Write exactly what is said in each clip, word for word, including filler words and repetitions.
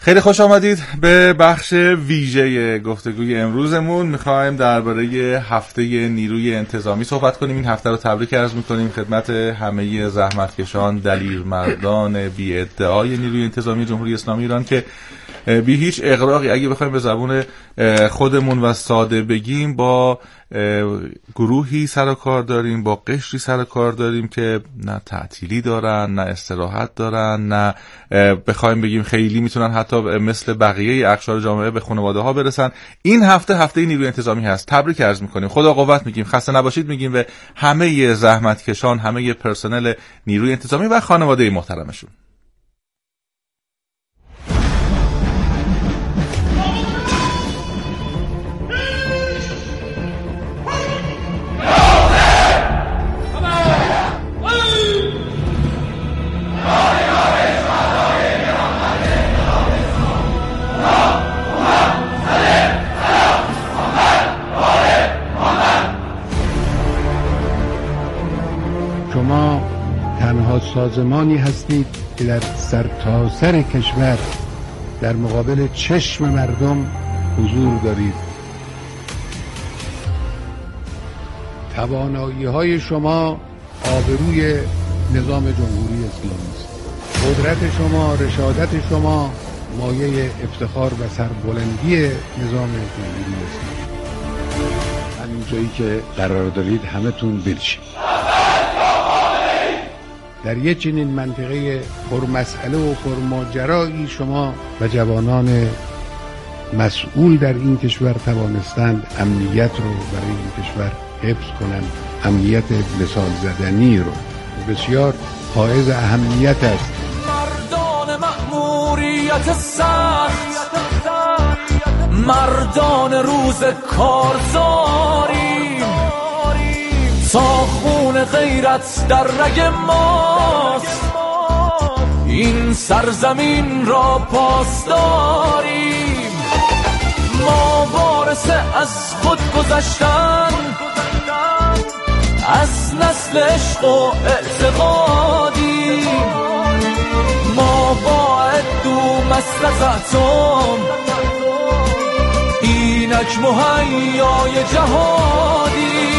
خیلی خوش آمدید به بخش ویژه گفتگوی امروزمون. میخوایم درباره هفته نیروی انتظامی صحبت کنیم. این هفته رو تبریک عرض میکنیم خدمت همه زحمتکشان، دلیرمردان بی ادعای نیروی انتظامی جمهوری اسلامی ایران که بی هیچ اغراقی، اگه بخوایم به زبون خودمون و ساده بگیم، با گروهی سر و کار داریم، با قشری سر و کار داریم که نه تعطیلی دارن، نه استراحت دارن، نه بخوایم بگیم خیلی میتونن حتی مثل بقیه اقشار جامعه به خانواده ها برسن. این هفته هفته نیروی انتظامی هست. تبریک عرض میکنیم، خدا قوت میگیم، خسته نباشید میگیم به همه زحمتکشان، همه پرسنل نیروی انتظامی و خانواده محترمشون. شما تنها سازمانی هستید که در سرتاسر کشور در مقابل چشم مردم حضور دارید. توانایی های شما آبروی نظام جمهوری اسلامی است. قدرت شما، رشادت شما مایه افتخار و سربلندی نظام جمهوری اسلامی. همین جایی که قرار دارید همتون بلشید. در یک چنین منطقه پرمسئله و پرماجرایی شما و جوانان مسئول در این کشور توانستند امنیت رو برای این کشور حفظ کنند. امنیت مثال زدنی رو بسیار حائز اهمیت است. مردان مأموریت سخت، مردان روز کارزاری، تا خون غیرت در رگ ماست، این سرزمین را پاس داریم. ما وارث از خود گذشتن، از نسل عشق و اعتقادیم. ما باید دو مسلحتم، اینک مهیای جهادی.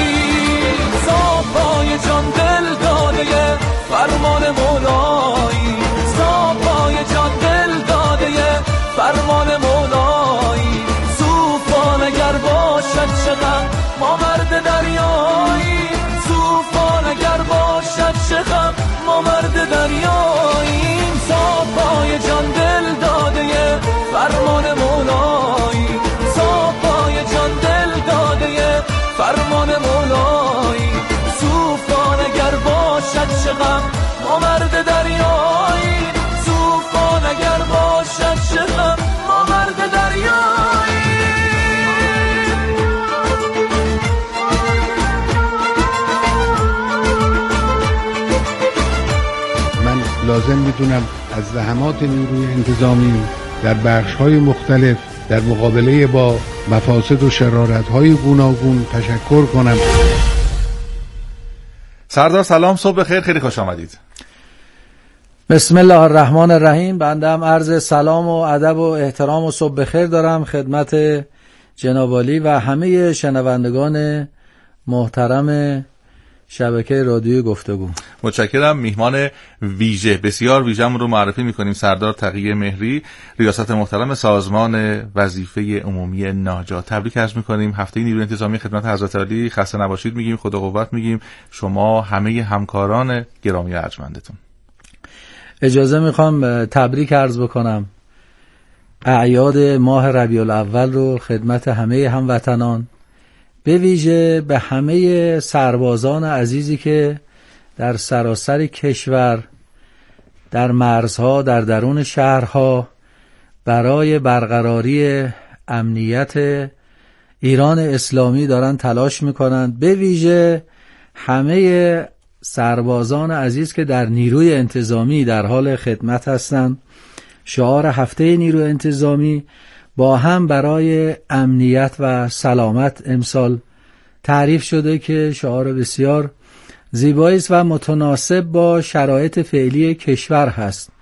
صافای جان دل داده فرمان مولایی، صافای جان دل داده فرمان مولایی. طوفان اگر باشد چقدر ما مرد دریایی، طوفان اگر باشد چقدر ما مرد دریایی. صافای جان دل داده فرمان مولایی، صافای جان دل داده فرمان مولایی. طوفان اگر باشد چقدر ما مرد دریایی، طوفان اگر باشد چقدر ما مرد دریایی. من لازم میدونم از زحمات نیروی انتظامی در بخش‌های مختلف در مقابله با مفاسد و شرارت‌های گوناگون تشکر کنم. سردار سلام، صبح بخیر، خیلی خوش آمدید. بسم الله الرحمن الرحیم. بنده هم عرض سلام و ادب و احترام و صبح بخیر دارم خدمت جناب عالی و همه شنوندگان محترم شبکه رادیوی گفتگو. متشکرم. میهمان ویژه، بسیار ویژه‌مون رو معرفی می‌کنیم. سردار تقی مهری، ریاست محترم سازمان وظیفه عمومی ناجا. تبریک عرض می‌کنیم. هفته نیروی انتظامی خدمت حضرت عالی، خسته نباشید میگیم، خدا قوت میگیم. شما همه همکاران گرامی ارجمندتون. اجازه میخوام تبریک عرض بکنم اعیاد ماه ربیع الاول رو خدمت همه هموطنان، به ویژه به همه سربازان عزیزی که در سراسر کشور، در مرزها، در درون شهرها برای برقراری امنیت ایران اسلامی دارن تلاش میکنند. به ویژه همه سربازان عزیز که در نیروی انتظامی در حال خدمت هستند. شعار هفته نیروی انتظامی با هم برای امنیت و سلامت امسال تعریف شده که شعار بسیار زیبایی است و متناسب با شرایط فعلی کشور هست.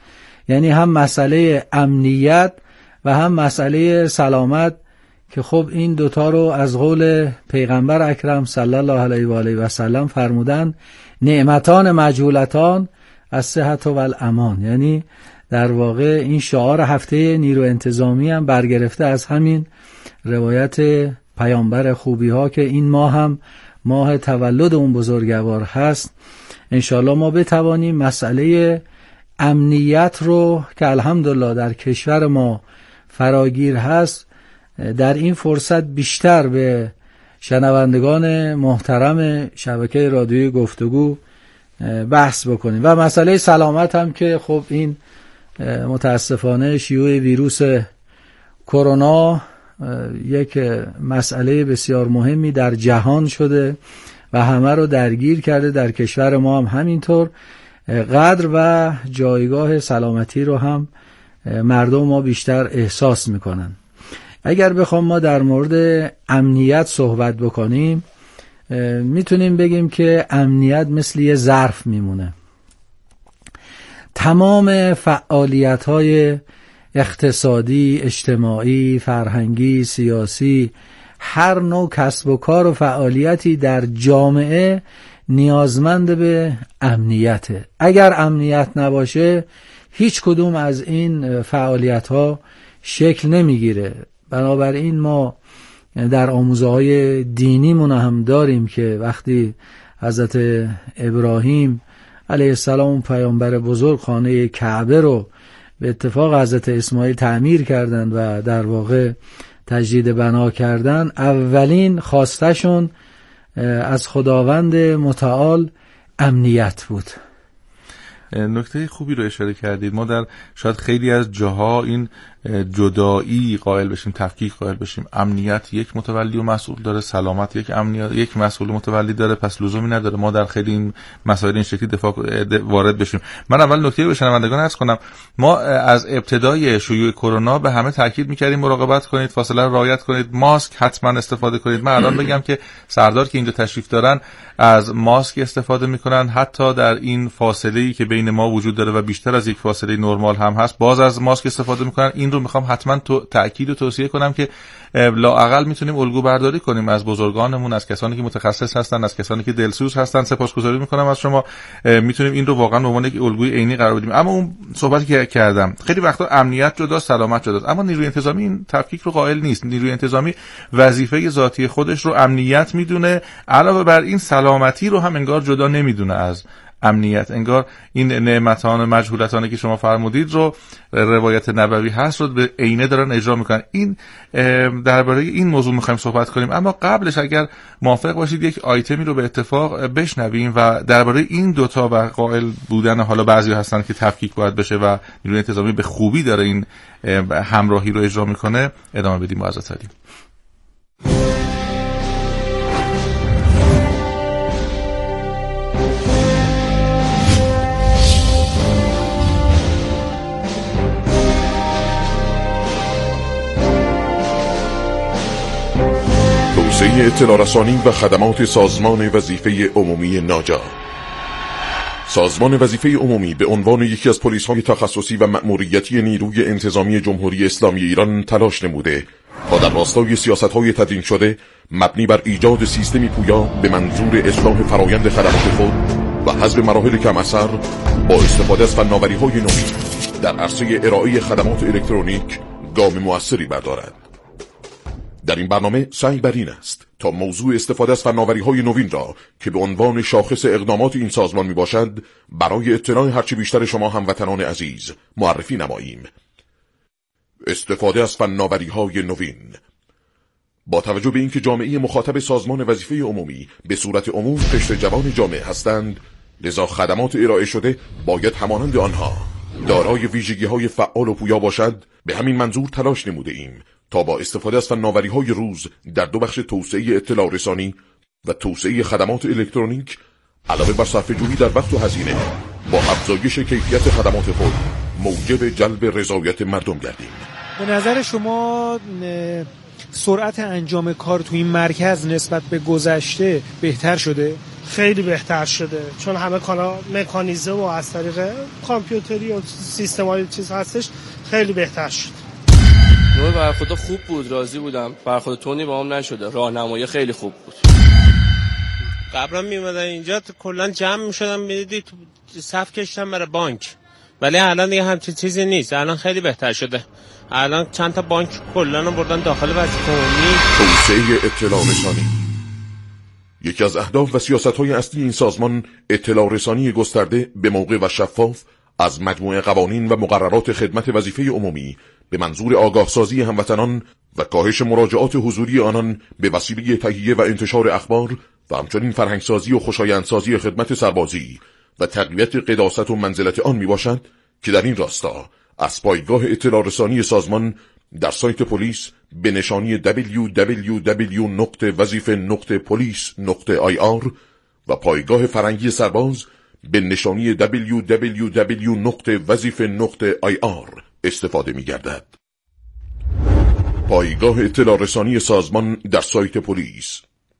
یعنی هم مسئله امنیت و هم مسئله سلامت، که خب این دوتا رو از قول پیغمبر اکرم صلی الله علیه و آله و سلم فرمودن نعمتان مجهولتان الصحة و الامان. یعنی در واقع این شعار هفته نیرو انتظامی هم برگرفته از همین روایت پیامبر خوبی ها که این ماه هم ماه تولد اون بزرگوار هست. انشالله ما بتوانیم مسئله امنیت رو که الحمدلله در کشور ما فراگیر هست در این فرصت بیشتر به شنوندگان محترم شبکه رادیویی گفتگو بحث بکنیم. و مسئله سلامت هم که خب این متاسفانه شیوع ویروس کرونا یک مسئله بسیار مهمی در جهان شده و همه رو درگیر کرده، در کشور ما هم همینطور. قدر و جایگاه سلامتی رو هم مردم ما بیشتر احساس میکنن. اگر بخوام ما در مورد امنیت صحبت بکنیم، میتونیم بگیم که امنیت مثل یه ظرف میمونه. تمام فعالیت‌های اقتصادی، اجتماعی، فرهنگی، سیاسی، هر نوع کسب و کار و فعالیتی در جامعه نیازمند به امنیته. اگر امنیت نباشه هیچ کدوم از این فعالیت‌ها شکل نمیگیره. بنابراین ما در آموزه‌های دینیمون هم داریم که وقتی حضرت ابراهیم علیه السلام پیامبر بزرگ خانه کعبه رو به اتفاق حضرت اسماعیل تعمیر کردند و در واقع تجدید بنا کردن، اولین خواستشون از خداوند متعال امنیت بود. نکته خوبی رو اشاره کردید. ما در شاید خیلی از جاها این جدایی قائل بشیم، تفکیک قائل بشیم. امنیت یک متولی و مسئول داره، سلامت یک امنیت یک مسئول و متولی داره، پس لزومی نداره ما در خیلی این مسائل این شکلی دفاع وارد بشیم. من اول نکته رو به شنوندگان عرض کنم. ما از ابتدای شیوع کرونا به همه تاکید می‌کردیم مراقبت کنید، فاصله رو رعایت کنید، ماسک حتما استفاده کنید. من الان بگم که سردار که اینجا تشریف دارن از ماسک استفاده میکنن، حتی در این فاصله‌ای که بین ما وجود داره و بیشتر از یک فاصله نرمال هم هست باز از ماسک استفاده میکنن. این رو میخوام حتما تو تاکید و توصیه کنم که لااقل میتونیم الگو برداری کنیم از بزرگانمون، از کسانی که متخصص هستن، از کسانی که دلسوز هستن. سپاسگزاری میکنم از شما. میتونیم این رو واقعا به عنوان یک الگوی عینی قرار بدیم. اما اون صحبتی که کردم، خیلی وقتا امنیت جداست، سلامت جداست، اما نیروی انتظامی این تفکیک رو قائل نیست. نیروی انتظامی وظیفه ذاتی خودش رو امنیت میدونه، علاوه بر این سلامتی رو هم انگار جدا نمیدونه از امنیت. انگار این نعمتان مجهولتانی که شما فرمودید رو روایت نبوی هست رو به عینه دارن اجرا میکنن. این درباره این موضوع میخوایم صحبت کنیم، اما قبلش اگر موافق باشید یک آیتمی رو به اتفاق بشنویم و درباره این دوتا و قائل بودن حالا بعضی هستن که تفکیک باید بشه و نیروی انتظامی به خوبی داره این همراهی رو اجرا میکنه ادامه بدیم. معزز علی. توسعه اطلاع رسانی و خدمات سازمان وظیفه عمومی ناجا. سازمان وظیفه عمومی به عنوان یکی از پلیس‌های تخصصی و مأموریتی نیروی انتظامی جمهوری اسلامی ایران تلاش نموده تا در راستای سیاست‌های تدوین شده مبنی بر ایجاد سیستمی پویا به منظور اصلاح فرایند خدمات خود و حذف مراحل کم اثر با استفاده از فناوری‌های نوین در عرصه ارائه خدمات الکترونیک گام موثری بردارد. در این برنامه سعی بر این است تا موضوع استفاده از فناوری‌های نوین را که به عنوان شاخص اقدامات این سازمان می باشد برای اطلاع هرچی بیشتر شما هموطنان عزیز معرفی نماییم. استفاده از فناوری‌های نوین. با توجه به اینکه جامعه مخاطب سازمان وظیفه عمومی به صورت عموم قشر جوان جامعه هستند، لذا خدمات ارائه شده باید همانند آنها دارای ویژگی‌های فعال و پویا باشد. به همین منظور تلاش نموده ایم تا با استفاده از فناوری‌های روز در دو بخش توسعه اطلاع رسانی و توسعه خدمات الکترونیک علاوه بر صرفه‌جویی در وقت و هزینه با افزایش کیفیت خدمات خود موجب جلب رضایت مردم گردیم. به نظر شما سرعت انجام کار تو این مرکز نسبت به گذشته بهتر شده؟ خیلی بهتر شده، چون همه کانا مکانیزه و از طریق کامپیوتری و سیستم‌های چیز هستش، خیلی بهتر شد. نوع برخورد خوب بود، راضی بودم. برخورد تونی با هم نشده، راهنمایی خیلی خوب بود. قبلا میومدن اینجا کلا جمع میشدن، میدیدی تو صف کشیدن برای بانک، ولی الان دیگه همچین چیزی نیست. الان خیلی بهتر شده. الان چند تا بانک کلا بردن داخل وظیفه عمومی. توسعه اطلاع رسانی یکی از اهداف و سیاست‌های اصلی این سازمان اطلاع رسانی گسترده به موقع و شفاف از مجموعه قوانین و مقررات خدمت وظیفه عمومی به منظور آگاهسازی هموطنان و کاهش مراجعات حضوری آنان به وسیله تهیه و انتشار اخبار و همچنین فرهنگسازی و خوشایندسازی خدمت سربازی و تقویت قداست و منزلت آن می باشد که در این راستا از پایگاه اطلاع رسانی سازمان در سایت پلیس به نشانی دبلیو دبلیو دبلیو نقطه وظیفه نقطه پلیس نقطه آی آر و پایگاه فرنگی سرباز به نشانی دبلیو دبلیو دبلیو نقطه وظیفه نقطه آی آر استفاده می گردد. پایگاه اطلاع رسانی سازمان در سایت پلیس.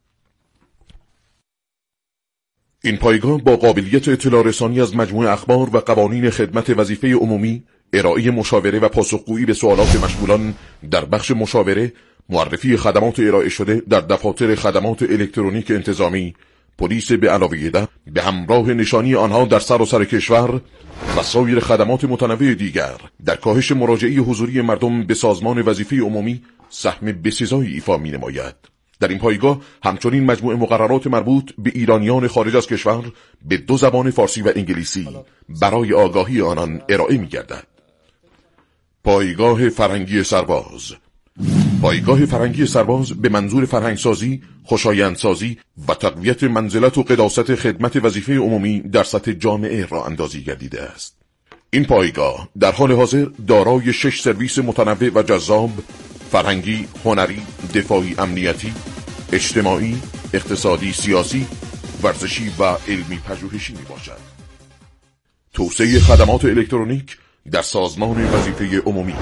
این پایگاه با قابلیت اطلاع رسانی از مجموعه اخبار و قوانین خدمت وظیفه عمومی، ارائه مشاوره و پاسخگویی به سوالات مشمولان در بخش مشاوره، معرفی خدمات ارائه شده در دفاتر خدمات الکترونیک انتظامی، پلیس به علاوه ده به همراه نشانی آنها در سراسر کشور و سایر خدمات متنوع دیگر در کاهش مراجعه حضوری مردم به سازمان وظیفه عمومی سهم بسزایی ایفا می نماید. در این پایگاه همچنین مجموعه مقررات مربوط به ایرانیان خارج از کشور به دو زبان فارسی و انگلیسی برای آگاهی آنان ارائه می گردد. پایگاه فرهنگی سرباز. پایگاه فرهنگی سرباز به منظور فرهنگسازی، خوشایندسازی و تقویت منزلت و قداست خدمت وظیفه عمومی در سطح جامعه راه اندازی گردیده است. این پایگاه در حال حاضر دارای شش سرویس متنوع و جذاب، فرهنگی، هنری، دفاعی، امنیتی، اجتماعی، اقتصادی، سیاسی، ورزشی و علمی پژوهشی می باشد. توسعه خدمات الکترونیک در سازمان وظیفه عمومی.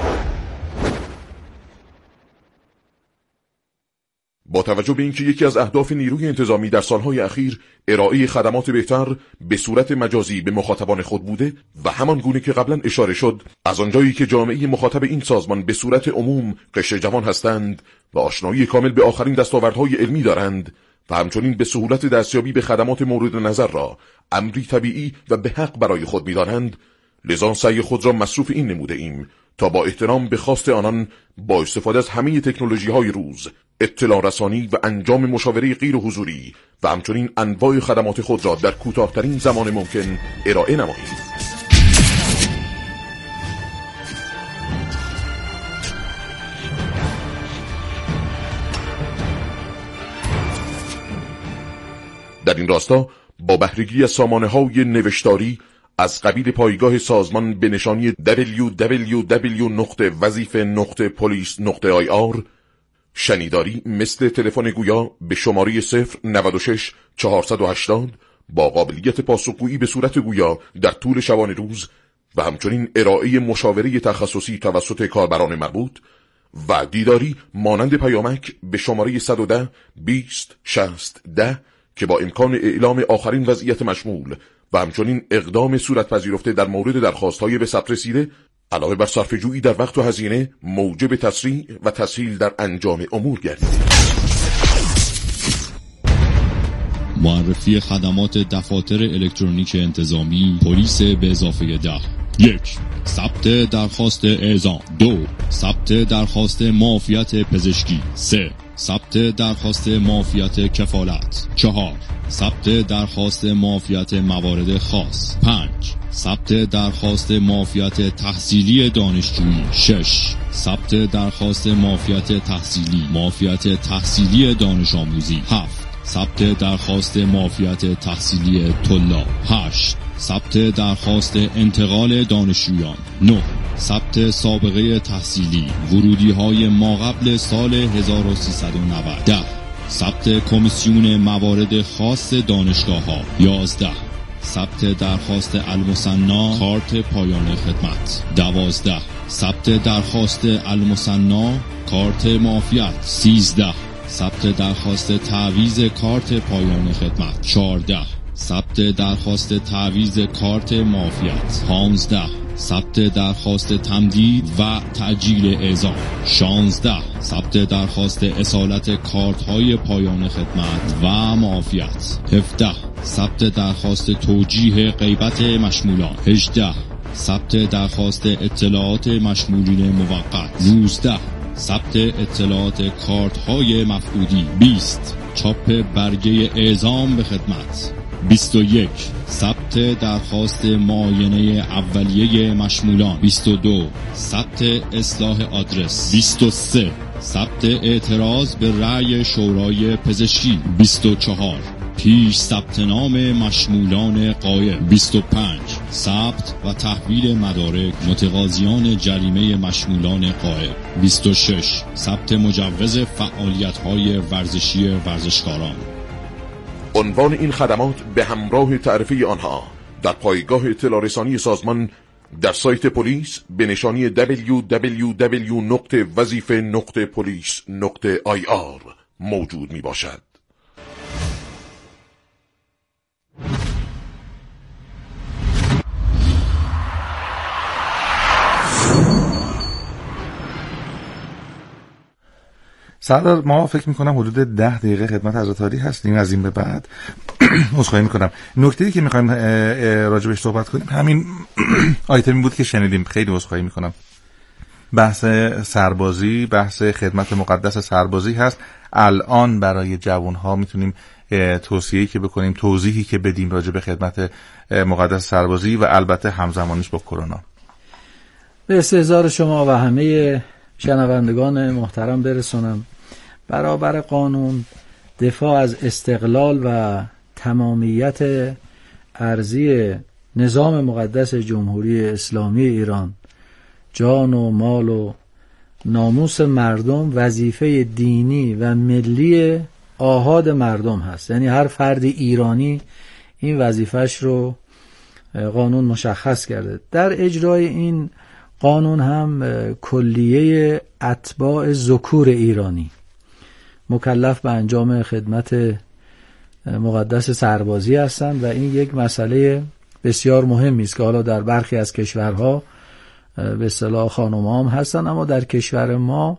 با توجه به اینکه یکی از اهداف نیروی انتظامی در سالهای اخیر ارائه خدمات بهتر به صورت مجازی به مخاطبان خود بوده و همان گونه که قبلا اشاره شد، از آنجایی که جامعه مخاطب این سازمان به صورت عموم قشر جوان هستند و آشنایی کامل به آخرین دستاوردهای علمی دارند و همچنین به سهولت دستیابی به خدمات مورد نظر را امری طبیعی و به حق برای خود می‌دانند، لذا سعی خود را مصروف این نموده ایم تا با احترام به خواست آنان با استفاده از همه تکنولوژی‌های روز، اطلاع رسانی و انجام مشاوره غیر حضوری و همچنین انواع خدمات خود را در کوتاه‌ترین زمان ممکن ارائه نماییم. در این راستا با بهره‌گیری از سامانه‌های نوشتاری از قبیل پایگاه سازمان به نشانی دبلیو دبلیو دبلیو نقطه وظیفه نقطه پلیس نقطه آی آر، شنیداری مثل تلفن گویا به شماره صفر نود و شش چهارصد و هشتاد با قابلیت پاسخگویی به صورت گویا در طول شبانه روز و همچنین ارائه مشاوره تخصصی توسط کاربران مربوط، و دیداری مانند پیامک به شماره صد و ده بیست شصت ده که با امکان اعلام آخرین وضعیت مشمول و همچنین اقدام صورت پذیرفته در مورد درخواست‌های به ثبت رسیده علاوه بر صرفه‌جویی در وقت و هزینه موجب تسریع و تسهیل در انجام امور گردیده. معرفی خدمات دفاتر الکترونیک انتظامی پلیس به اضافه ده. یک، ثبت درخواست اعزام. دو، ثبت درخواست معافیت پزشکی. سه، ثبت درخواست معافیت کفالت. چهار، ثبت درخواست معافیت موارد خاص. پنج، ثبت درخواست معافیت تحصیلی دانشجویی. شش، ثبت درخواست معافیت تحصیلی معافیت تحصیلی دانش آموزی. هفت، ثبت درخواست معافیت تحصیلی طلاب. هشت، ثبت درخواست انتقال دانشجویان. نه، ثبت سابقه تحصیلی ورودی های ماقبل سال هزار و سیصد و نود. ده، ثبت کمیسیون موارد خاص دانشگاه ها. یازده، ثبت درخواست المثنا کارت پایان خدمت. دوازده، ثبت درخواست المثنا کارت معافیت. سیزده، ثبت درخواست تعویض کارت پایان خدمت. چهارده ثبت درخواست تعویض کارت معافیت. پانزده ثبت درخواست تمدید و تعجیل اعزام. شانزده ثبت درخواست اصالت کارت های پایان خدمت و معافیت. هفده ثبت درخواست توجیه غیبت مشمولان. هجده ثبت درخواست اطلاعات مشمولین موقت. نوزده ثبت اطلاعات کارت های مفقودی. بیست چاپ برگه اعزام به خدمت. بیست و یک ثبت درخواست معاینه اولیه مشمولان. بیست و دو ثبت اصلاح آدرس. بیست و سه ثبت اعتراض به رأی شورای پزشکی. بیست و چهار پیش ثبت نام مشمولان غایب. بیست و پنج ثبت و تحویل مدارک متقاضیان جریمه مشمولان غایب. بیست و شش ثبت مجوز فعالیت‌های ورزشی ورزشکاران. عنوان این خدمات به همراه تعرفه آنها در پایگاه اطلاع رسانی سازمان در سایت پلیس به نشانی دبلیو دبلیو دبلیو نقطه وظیفه نقطه پلیس نقطه آی آر موجود می باشد. سردار، ما فکر میکنم حدود ده دقیقه خدمت حضرت عالی هستیم. از این به بعد عذرخواهی میکنم. نکته‌ای که میخوایم راجبش صحبت کنیم همین آیتمی بود که شنیدیم. خیلی عذرخواهی میکنم. بحث سربازی، بحث خدمت مقدس سربازی هست. الان برای جوانها میتونیم توصیه‌ای که بکنیم، توضیحی که بدیم راجب خدمت مقدس سربازی و البته همزمانیش با کرونا. به استحضار شما و همه شنوندگان محترم برسونم. برابر قانون، دفاع از استقلال و تمامیت ارضی نظام مقدس جمهوری اسلامی ایران، جان و مال و ناموس مردم وظیفه دینی و ملی آحاد مردم هست. یعنی هر فرد ایرانی این وظیفش رو قانون مشخص کرده. در اجرای این قانون هم کلیه اتباع ذکور ایرانی مکلف به انجام خدمت مقدس سربازی هستند و این یک مسئله بسیار مهمی است که حالا در برخی از کشورها به اصطلاح خانم‌ها هم هستن، اما در کشور ما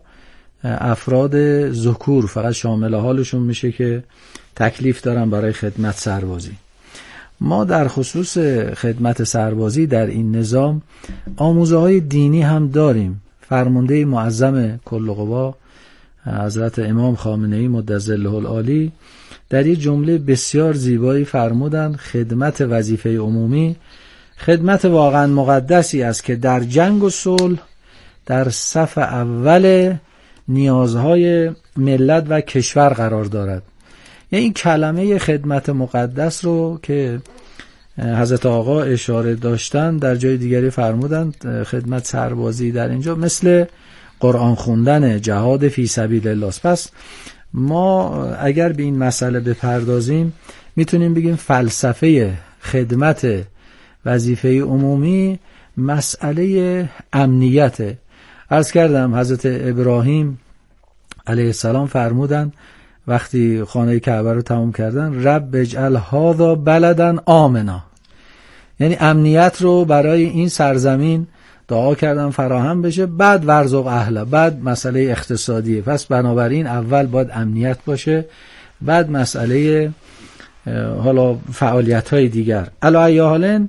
افراد ذکور فقط شامل حالشون میشه که تکلیف دارن برای خدمت سربازی. ما در خصوص خدمت سربازی در این نظام آموزه‌های دینی هم داریم. فرمانده معظم کل قوا حضرت امام خامنه‌ای مدظله العالی در یک جمله بسیار زیبایی فرمودند: خدمت وظیفه عمومی خدمت واقعا مقدسی است که در جنگ و صلح در صف اول نیازهای ملت و کشور قرار دارد. یعنی این کلمه خدمت مقدس رو که حضرت آقا اشاره داشتن در جای دیگری فرمودند خدمت سربازی در اینجا مثل قرآن خوندن، جهاد فی سبیل الله. پس ما اگر به این مسئله بپردازیم میتونیم بگیم فلسفه خدمت وظیفه عمومی مسئله امنیته. عرض کردم حضرت ابراهیم علیه السلام فرمودند وقتی خانه کعبه رو تمام کردن: رب اجعل هذا بلدن آمنا. یعنی امنیت رو برای این سرزمین دعا کردن فراهم بشه، بعد ورزق اهله، بعد مسئله اقتصادیه. پس بنابراین اول باید امنیت باشه، بعد مسئله حالا فعالیت‌های دیگر. علی ای حال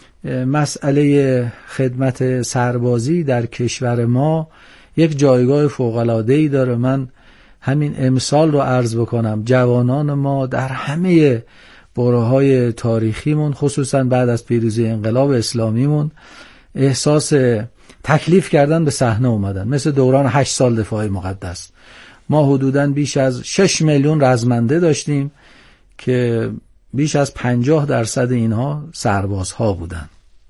مسئله خدمت سربازی در کشور ما یک جایگاه فوق‌العاده‌ای داره. من همین امسال رو عرض بکنم، جوانان ما در همه برهه‌های تاریخیمون خصوصا بعد از پیروزی انقلاب اسلامیمون احساس تکلیف کردن به صحنه اومدن. مثل دوران هشت سال دفاع مقدس ما حدوداً بیش از شش میلیون رزمنده داشتیم که بیش از پنجاه درصد اینها سربازها بودن.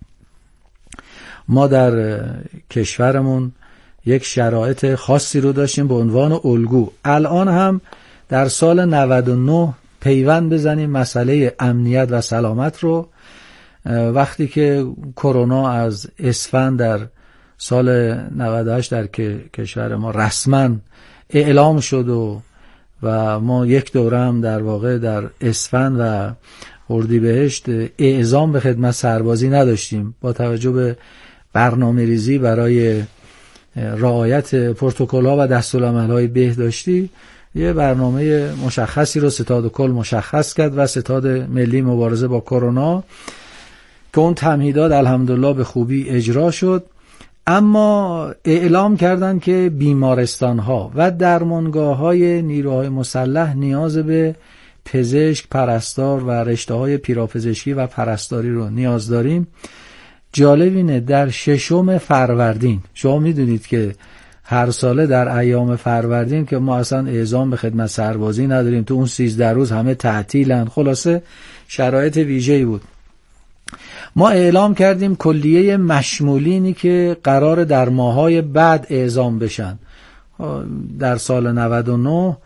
ما در کشورمون یک شرایط خاصی رو داشتیم به عنوان الگو. الان هم در سال نود و نه پیوند بزنیم مسئله امنیت و سلامت رو. وقتی که کرونا از اسفند در سال نود و هشت در کشور ما رسما اعلام شد و و ما یک دوره هم در واقع در اسفند و اردیبهشت اعزام به خدمت سربازی نداشتیم. با توجه به برنامه ریزی برای رعایت پروتکل‌ها و دستورالعمل‌های بهداشتی یه برنامه مشخصی رو ستاد کل مشخص کرد و ستاد ملی مبارزه با کرونا که اون تمهیدات الحمدلله به خوبی اجرا شد. اما اعلام کردن که بیمارستان‌ها و درمانگاه‌های نیروهای مسلح نیاز به پزشک، پرستار و رشته‌های پیراپزشکی و پرستاری رو نیاز داریم. جالب اینه در ششم فروردین، شما میدونید که هر ساله در ایام فروردین که ما اصلا اعزام به خدمت سربازی نداریم، تو اون سیزده روز همه تعطیلن، خلاصه شرایط ویژه‌ای بود. ما اعلام کردیم کلیه مشمولینی که قرار در ماهای بعد اعزام بشن در سال نود و نه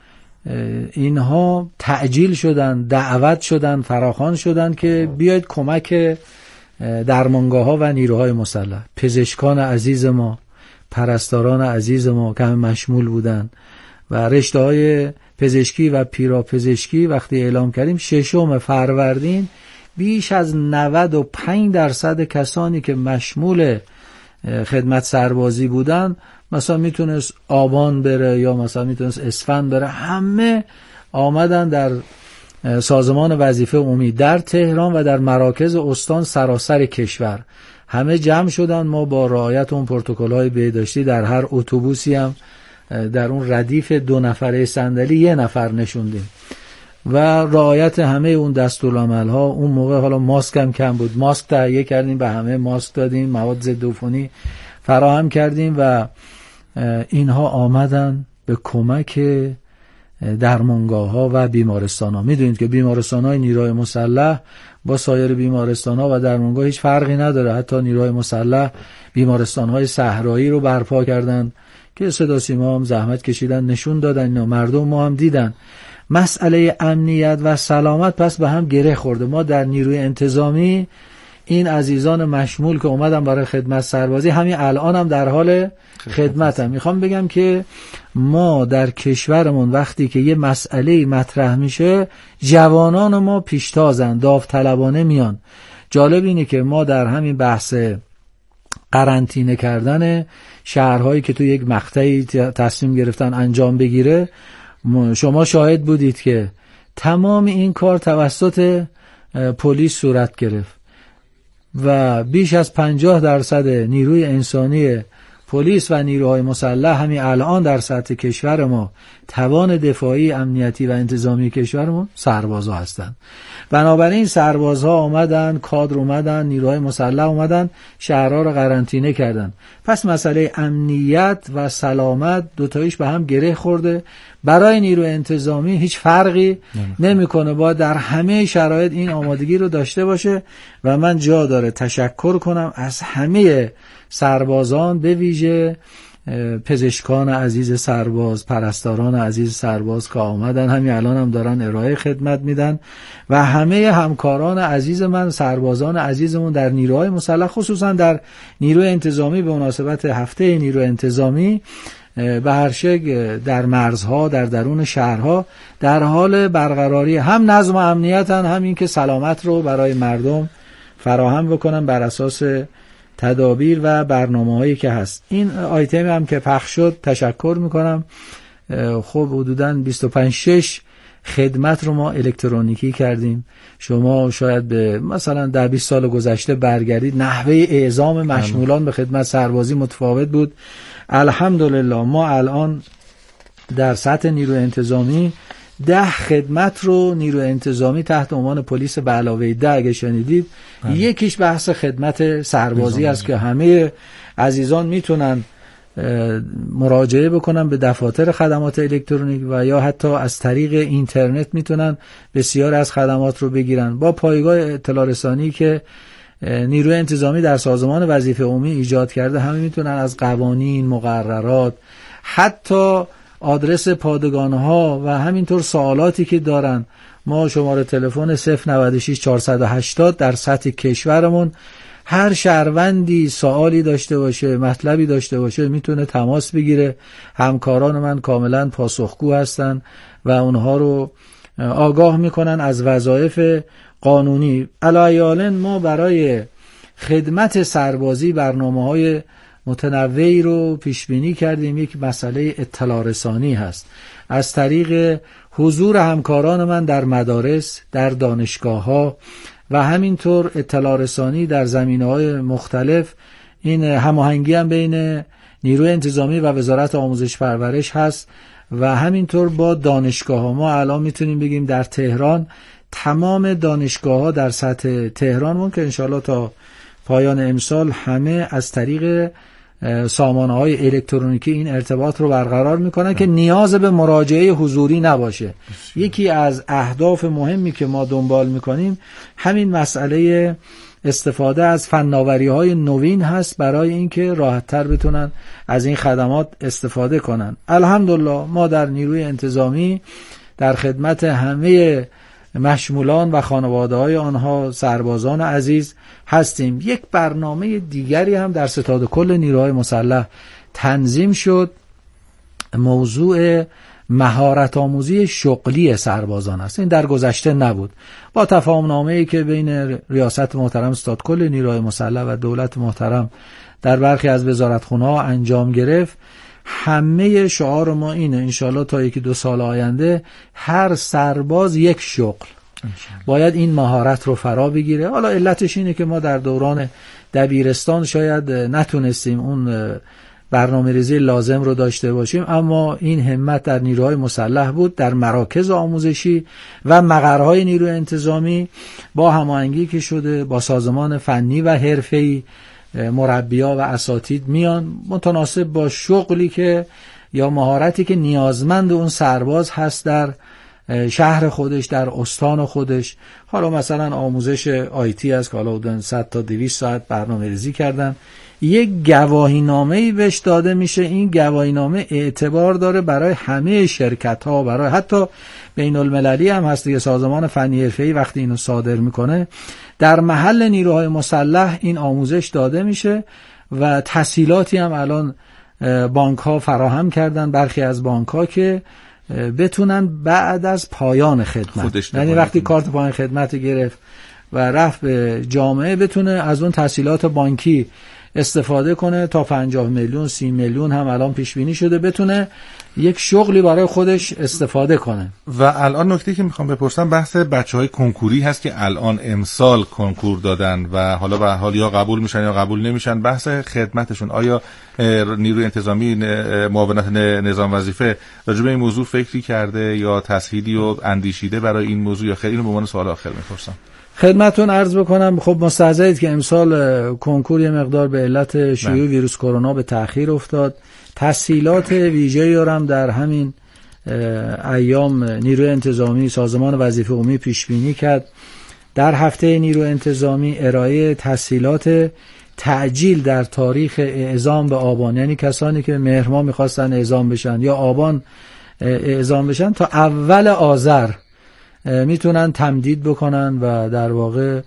اینها تعجیل شدن، دعوت شدن، فراخوان شدن که بیاید کمک درمانگاه‌ها و نیروهای مسلح. پزشکان عزیز ما، پرستاران عزیز ما که همه مشمول بودن و رشته‌های پزشکی و پیراپزشکی وقتی اعلام کردیم ششم فروردین بیش از نود و پنج درصد کسانی که مشمول خدمت سربازی بودن، مثلا میتونست آبان بره یا مثلا میتونست اسفند بره، همه آمدن در سازمان وظیفه عمومی در تهران و در مراکز استان سراسر کشور همه جمع شدن. ما با رعایت اون پروتکل‌های بهداشتی در هر اتوبوسی هم در اون ردیف دو نفره صندلی یه نفر نشوندیم و رعایت همه اون دستورالعمل‌ها. اون موقع حالا ماسک هم کم بود، ماسک تهیه کردیم، به همه ماسک دادیم، مواد ضد عفونی فراهم کردیم و اینها آمدن به کمک درمانگاه‌ها و بیمارستان‌ها. میدونید که بیمارستان‌های نیروهای مسلح با سایر بیمارستان‌ها و درمانگاه هیچ فرقی نداره. حتی نیروهای مسلح بیمارستان‌های صحرایی رو برپا کردن که صدا سیما هم زحمت کشیدن، نشون دادن، اینا مردم ما هم دیدن. مسئله امنیت و سلامت پس به هم گره خورده. ما در نیروی انتظامی این عزیزان مشمول که اومدن برای خدمت سربازی همین الان هم در حال خدمت هم. میخوام بگم که ما در کشورمون وقتی که یه مسئله مطرح میشه جوانان ما پیشتازن، داوطلبانه میان. جالب اینه که ما در همین بحث قرنطینه کردن شهرهایی که تو یک مقطعی تصمیم گرفتن انجام بگیره، شما شاهد بودید که تمام این کار توسط پلیس صورت گرفت و بیش از پنجاه درصد نیروی انسانی پلیس و نیروهای مسلح همین الان در سطح کشور ما توان دفاعی، امنیتی و انتظامی کشورمون سربازها هستند. بنابراین سربازها آمدن، کادر اومدن، نیروهای مسلح اومدن، شهرها رو قرنطینه کردن. پس مسئله امنیت و سلامت دوتاییش به هم گره خورده. برای نیروی انتظامی هیچ فرقی نمیکنه، باید در همه شرایط این آمادگی رو داشته باشه و من جا داره تشکر کنم از همه سربازان، به ویژه پزشکان عزیز سرباز، پرستاران عزیز سرباز که آمدن، همین الان هم دارن ارائه خدمت میدن و همه همکاران عزیز من، سربازان عزیزمون در نیروهای مسلح، خصوصا در نیروی انتظامی به مناسبت هفته نیروی انتظامی به هر شکل در مرزها، در درون شهرها در حال برقراری هم نظم و امنیت، هم این که سلامت رو برای مردم فراهم بکنن بر اساس تدابیر و برنامه‌هایی که هست. این آیتمی هم که پخش شد تشکر میکنم. خب حدوداً بیست و پنج شش خدمت رو ما الکترونیکی کردیم. شما شاید به مثلا در بیست سال گذشته برگردید، نحوه اعزام مشمولان به خدمت سربازی متفاوت بود. الحمدلله ما الان در سطح نیروی انتظامی ده خدمت رو نیروی انتظامی تحت عنوان پلیس به علاوه ده اگه شنیدید هم. یکیش بحث خدمت سربازی است که همه عزیزان میتونن مراجعه بکنن به دفاتر خدمات الکترونیک و یا حتی از طریق اینترنت میتونن بسیار از خدمات رو بگیرن. با پایگاه اطلاع رسانی که نیروی انتظامی در سازمان وظیفه عمومی ایجاد کرده، همه میتونن از قوانین، مقررات، حتی آدرس پادگان‌ها و همینطور سوالاتی که دارن. ما شماره تلفن صفر نود و شش چهارصد و هشتاد در سطح کشورمون هر شهروندی سوالی داشته باشه، مطلبی داشته باشه، میتونه تماس بگیره. همکاران من کاملا پاسخگو هستن و اونها رو آگاه میکنن از وظایف قانونی. علی‌العالم ما برای خدمت سربازی برنامه‌های متنوعی رو پیش بینی کردیم. یک مسئله اطلاع رسانی هست از طریق حضور همکاران من در مدارس، در دانشگاه‌ها و همینطور اطلاع رسانی در زمینه‌های مختلف. این هماهنگی هم بین نیروی انتظامی و وزارت آموزش پرورش هست و همینطور با دانشگاه‌ها. ما الان میتونیم بگیم در تهران تمام دانشگاه‌ها در سطح تهرانمون که انشالله تا پایان امسال همه از طریق سامانه‌های الکترونیکی این ارتباط رو برقرار میکنن که نیاز به مراجعه حضوری نباشه. یکی از اهداف مهمی که ما دنبال میکنیم همین مسئله استفاده از فناوری‌های نوین هست برای اینکه راحت‌تر بتونن از این خدمات استفاده کنن. الحمدلله ما در نیروی انتظامی در خدمت همه مشمولان و خانواده‌های آنها، سربازان عزیز هستیم. یک برنامه دیگری هم در ستاد کل نیروهای مسلح تنظیم شد. موضوع مهارت آموزی شغلی سربازان است. این در گذشته نبود. با تفاهم نامه‌ای که بین ریاست محترم ستاد کل نیروهای مسلح و دولت محترم در برخی از وزارتخونه‌ها انجام گرفت، همه شعار ما اینه انشالله تا یکی دو سال آینده هر سرباز یک شغل باید این مهارت رو فرا بگیره. حالا علتش اینه که ما در دوران دبیرستان شاید نتونستیم اون برنامه ریزی لازم رو داشته باشیم، اما این همت در نیروهای مسلح بود. در مراکز آموزشی و مقرهای نیروی انتظامی با هماهنگی که شده با سازمان فنی و حرفه‌ای، مربی‌ها و اساتید میان متناسب با شغلی که یا مهارتی که نیازمند اون سرباز هست در شهر خودش، در استان خودش. حالا مثلا آموزش آیتی است که حالا حدود صد تا دویست ساعت برنامه‌ریزی کردن. یک گواهینامه‌ای بهش داده میشه. این گواهینامه اعتبار داره برای همه شرکت‌ها، برای حتی بین المللی هم هست دیگه. سازمان فنی حرفه‌ای وقتی اینو صادر میکنه در محل نیروهای مسلح این آموزش داده میشه و تسهیلاتی هم الان بانک‌ها فراهم کردن، برخی از بانک‌ها، که بتونن بعد از پایان خدمت، یعنی وقتی کارت پایان خدمت گرفت و رفت به جامعه، بتونه از اون تسهیلات بانکی استفاده کنه. تا پنجاه میلیون سی میلیون هم الان پیش بینی شده بتونه یک شغلی برای خودش استفاده کنه. و الان نکته که میخوام بپرسم بحث بچهای کنکوری هست که الان امسال کنکور دادن و حالا به حال یا قبول میشن یا قبول نمیشن. بحث خدمتشون، آیا نیروی انتظامی معاونت نظام وظیفه راجع به این موضوع فکری کرده یا تسهیلی و اندیشیده برای این موضوع یا خیلی؟ اینو به عنوان سوال آخر میپرسم. خدمتتون عرض بکنم خب مستحضرید که امسال کنکور یه مقدار به علت شیوع ویروس کرونا به تأخیر افتاد. تسهیلات ویژه‌ای رو هم در همین ایام نیروی انتظامی سازمان وظیفه عمومی پیش بینی کرد. در هفته نیروی انتظامی ارائه تسهیلات تعجیل در تاریخ اعزام به آبان، یعنی کسانی که مهر ماه می‌خواستن اعزام بشن یا آبان اعزام بشن تا اول آذر میتونن تمدید بکنن و در واقع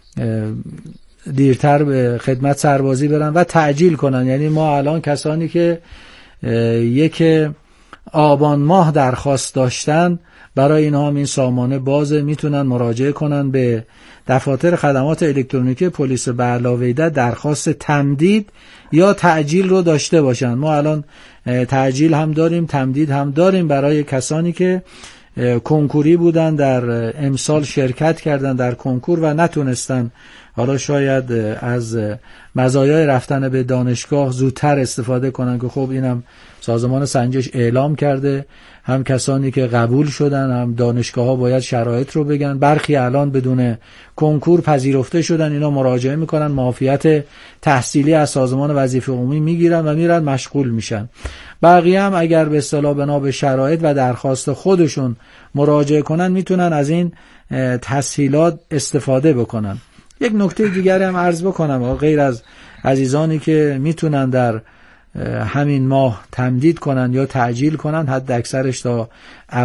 دیرتر به خدمت سربازی برن و تعجیل کنن. یعنی ما الان کسانی که یک آبان ماه درخواست داشتن برای اینها هم این سامانه بازه، میتونن مراجعه کنن به دفاتر خدمات الکترونیکی پلیس به علاوه ده درخواست تمدید یا تعجیل رو داشته باشن. ما الان تعجیل هم داریم، تمدید هم داریم برای کسانی که کنکوری بودن، در امسال شرکت کردن در کنکور و نتونستن حالا شاید از مزایای رفتن به دانشگاه زودتر استفاده کنن که خب اینم سازمان سنجش اعلام کرده. هم کسانی که قبول شدن هم دانشگاه ها باید شرایط رو بگن. برخی الان بدون کنکور پذیرفته شدن، اینا مراجعه میکنن، معافیت تحصیلی از سازمان وظیفه عمومی میگیرن و میرن مشغول میشن. بقیه هم اگر به اصطلاح بنا به شرایط و درخواست خودشون مراجعه کنن میتونن از این تسهیلات استفاده بکنن. یک نکته دیگری هم عرض بکنم، غیر از عزیزانی که میتونن در همین ماه تمدید کنن یا تعجیل کنن، حد اکثرش تا